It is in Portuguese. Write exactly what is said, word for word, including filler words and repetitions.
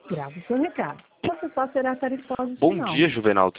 Grave o seu recado. Você só será tarifado Bom final. dia, Juvenal.